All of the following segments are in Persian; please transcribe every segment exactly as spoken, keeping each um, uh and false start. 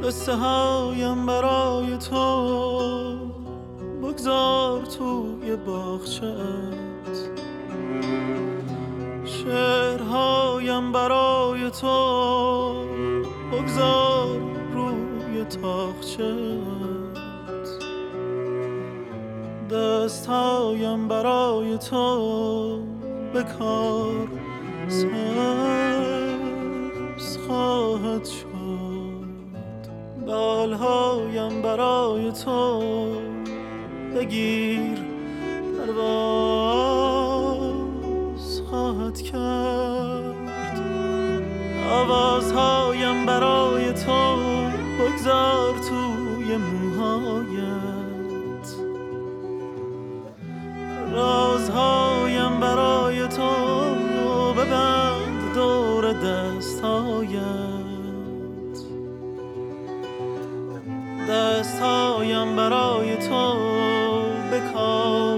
قصه هایم برای تو بگذار توی باغچه‌ات، شعرهایم برای تو بگذار روی تاقچه‌ات، دستهایم برای تو به کار سبز خواهد شد، بالهایم برای تو بگیر پرواز خواهد کرد، آوازهایم برای تو بگذار توی موهایت، رازهایم برای تو ببند دور دستهایت، دستهایم برای تو به کار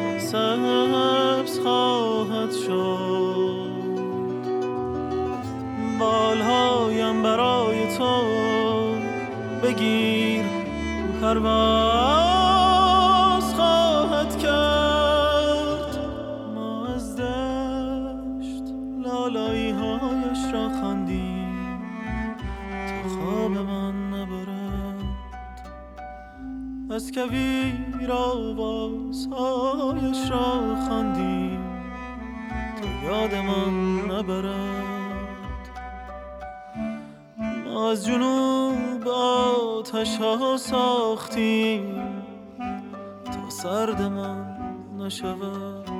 سبز خواهد شد، بالهایم برای تو بگیر پرواز خواهد کرد. ما از دشت لالایی هایش را خواندیم تا خواب من نبرد، از کویر آوازهایش را خواندیم تا یادمان نبرد، ما از جنوب آتش ها ساختیم تا سردمان نشود،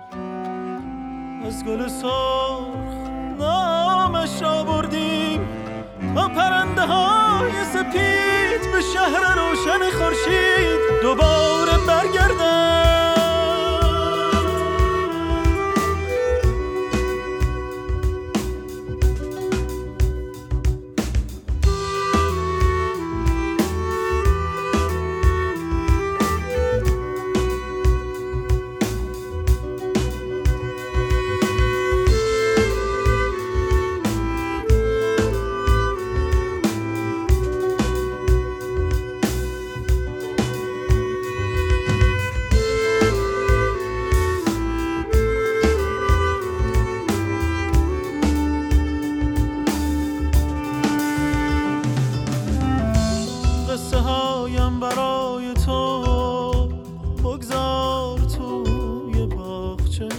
از گل سرخ نامش را بردیم تا پرنده های سپید به شهر روشن خورشید دوباره برگردند. برای تو بگذار توی باغچه‌ات،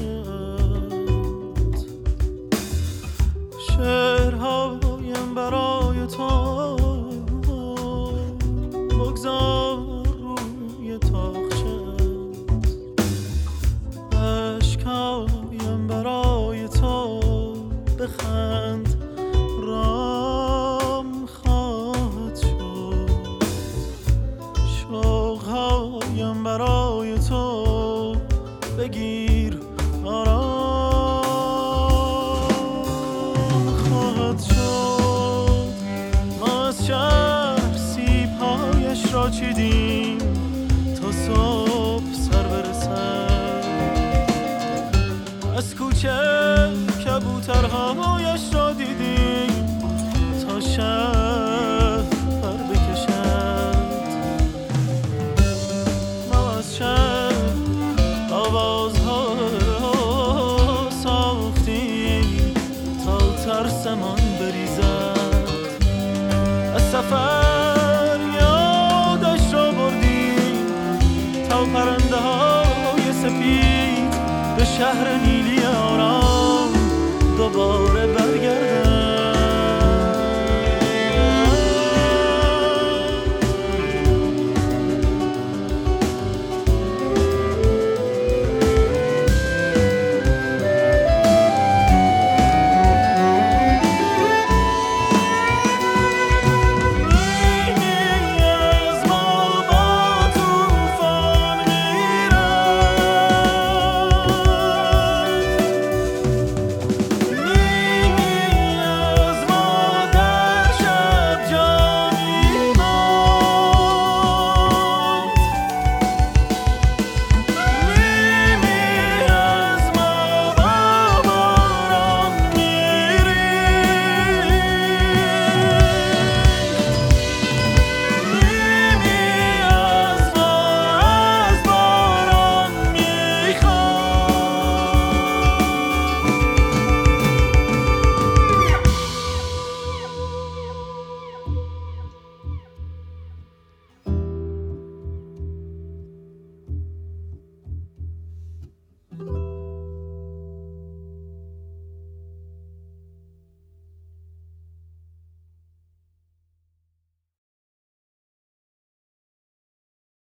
شعرهایم برای تو بگذار روی تاقچه‌ات، اشکهایم برای تو بخند رام خواهد شد، شوقهایم برای تو بگیر آرام خواهد شد، ما از شهر سیب‌هایش را چیدیم تا صبح سر برسد، از کوچه کبوترهایش را دیدیم تا شهر پر بکشد، ما از شهر آوازها ساختیم تا ترسمان بریزد، از سفر یادش را بردیم تا پرنده های سپید به شهر نیلی آرام دوباره بر